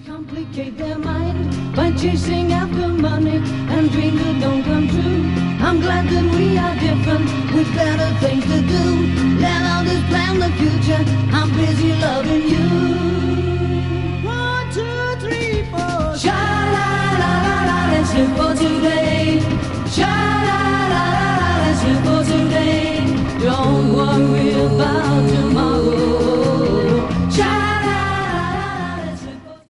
Complicate their mind by chasing after money and dreams that don't come true. I'm glad that we are different.